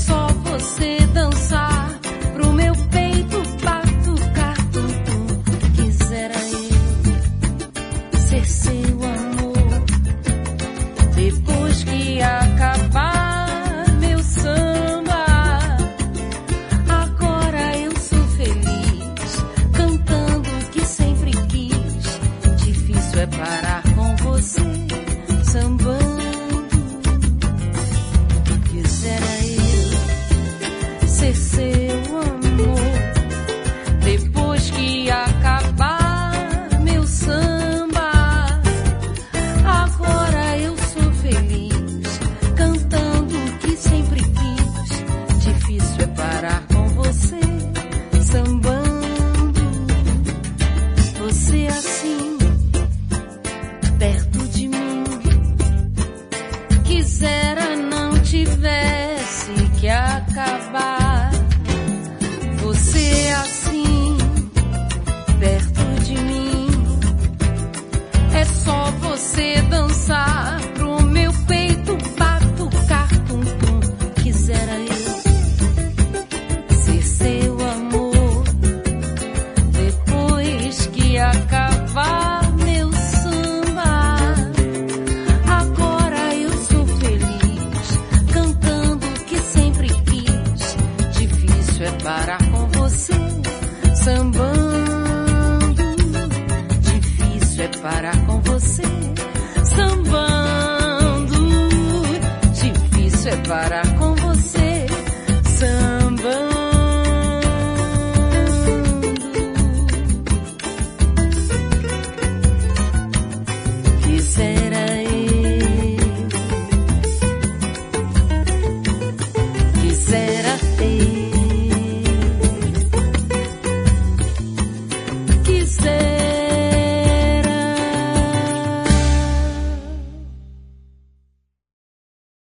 só você dançar pro meu peito batucar, tum-tum. Quisera eu ser seu amor depois que acabar meu samba. Agora eu sou feliz cantando o que sempre quis. Difícil é parar com você sambando. Quisera eu ser seu amor depois que acabar meu samba. Agora eu sou feliz cantando o que sempre quis. Difícil é parar com você sambando. Você assim perto de mim, quisera não tivesse que acabar. Você assim perto de mim, é só você dançar pro meu peito batucar, tum-tum. Quisera eu ser seu amor depois que acabar meu samba. Agora eu sou feliz cantando o que sempre quis. Difícil é parar com você sambando. Difícil é parar com você sambando. Difícil é parar